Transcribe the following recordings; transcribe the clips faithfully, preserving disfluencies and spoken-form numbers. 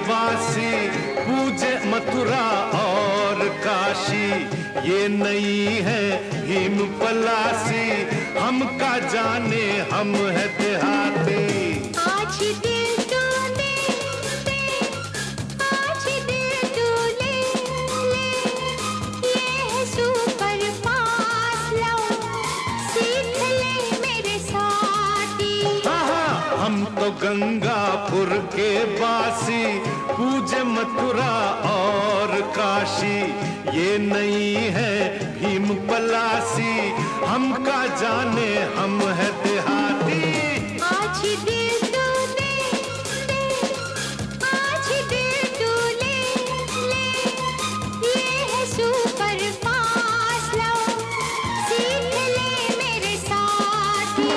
वासी पूजे मथुरा और काशी। ये नहीं है भीम पलासी, हम का जाने हम है देहाती। आज दिल तूने दे, आज दिल तू ले ले, ये है सुपर फास्ट लव, सीख ले मेरे साथी। हाँ हाँ, हम तो गंगापुर के बासी पूजे मथुरा और काशी। ये नहीं है भीम पलासी, हम का जाने हम है देहाती। आज दिल तू दे दे, आज दिल तू ले ले, ये है सुपर फास्ट लव, सीख ले मेरे साथी।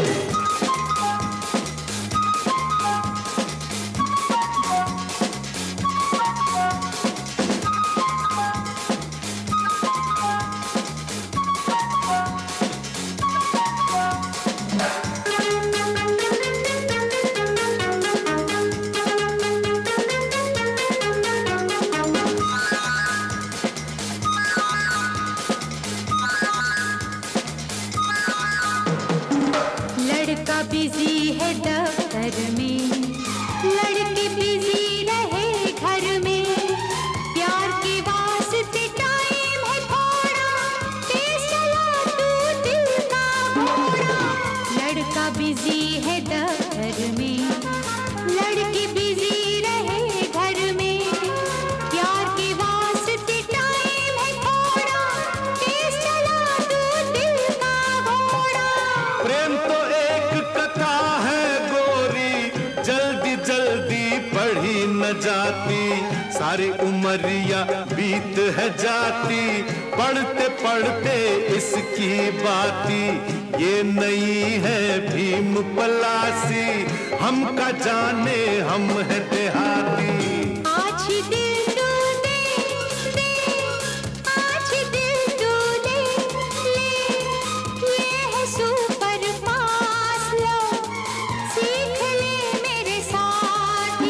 लड़का बिजी है दफ्तर में, लड़की बिजी रहे घर में, प्यार के वास्ते टाइम है थोड़ा, तेज चला तू दिल का घोड़ा। लड़का बिजी है दफ्तर में, लड़की बिजी रहे घर में, प्यार के वास्ते टाइम है थोड़ा, तेज चला तू दिल का घोड़ा। प्रेम तो एक कथा है गोरी, जल्दी जल्दी पढ़ी न जाती, सारी उमरिया बीत है जाती, पढ़ते पढ़ते इसकी बाती। ये नहीं है भीम पलासी, हम का जाने हम है देहाती। आज दिल तू दे दे, आज दिल तू ले ले, ये है सुपर फास्ट लव, सीख ले मेरे साथी।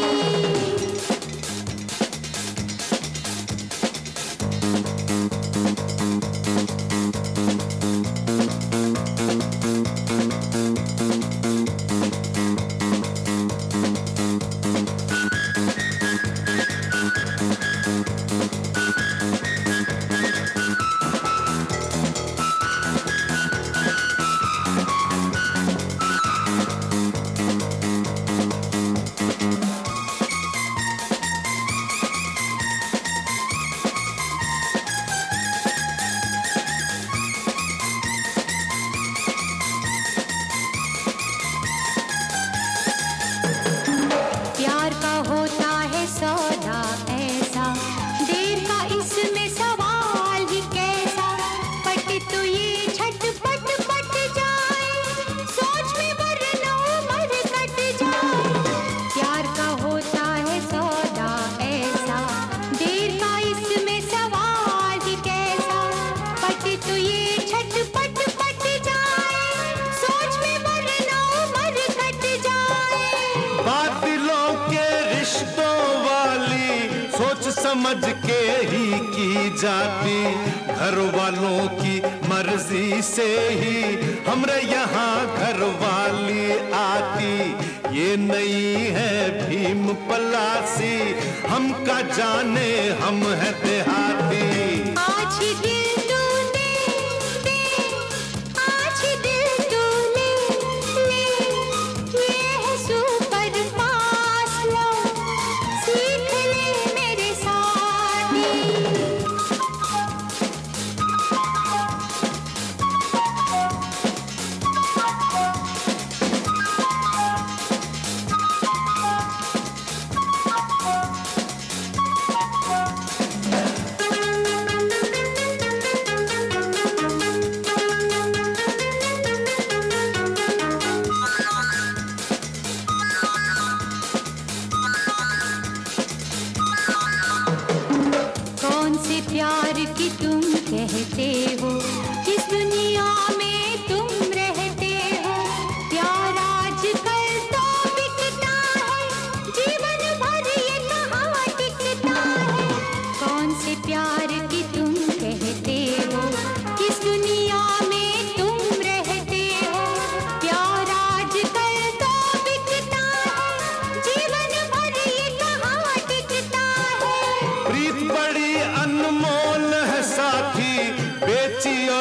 प्यार का होता है सौदा ऐसा, देर का इसमें सवाल ही कैसा, पट तो ये झटपट पट जाए, सोच में वरना उम्र कट जाए। प्यार का होता है सौदा ऐसा, देर का इसमें सवाल ही कैसा, पट तो ये झटपट पट जाए, सोच में वरना उम्र कट जाए। बातिलों के रिश्तों वाली सोच समझ के ही की जाती, घर वालों की मर्जी से ही हमरे यहाँ घर वाली आती। ये नहीं है भीम पलासी, हम का जाने हम है देहाती। आज दिल तू दे दे, आज दिल तू ले ले, ये है सुपर फास्ट लव, सीख ले मेरे साथी। प्यार की तुम कहते हो, किस दुनिया में तुम रहते हो। प्यार आजकल तो बिकता है, जीवन भर ये कहानी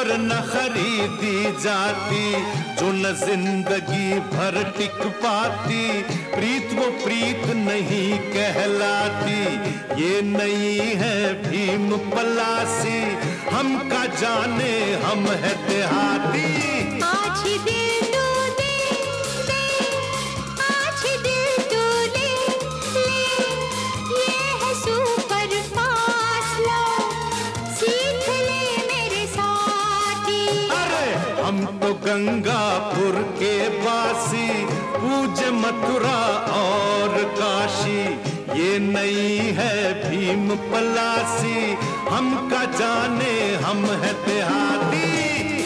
पर न खरीदी जाती, जो न जिंदगी भर टिक पाती। प्रीत वो प्रीत नहीं कहलाती, ये नहीं है भीम पलासी। हम का जाने हम है देहाती। आज ही दिल तू दे दे, आज ही दिल तू ले ले, ये है सुपर फास्ट लव, सीख ले मेरे साथी। अरे हम तो गंगापुर के वासी, पूज मथुरा और काशी। ये नहीं है भीम पलासी, हम का जाने हम है देहाती।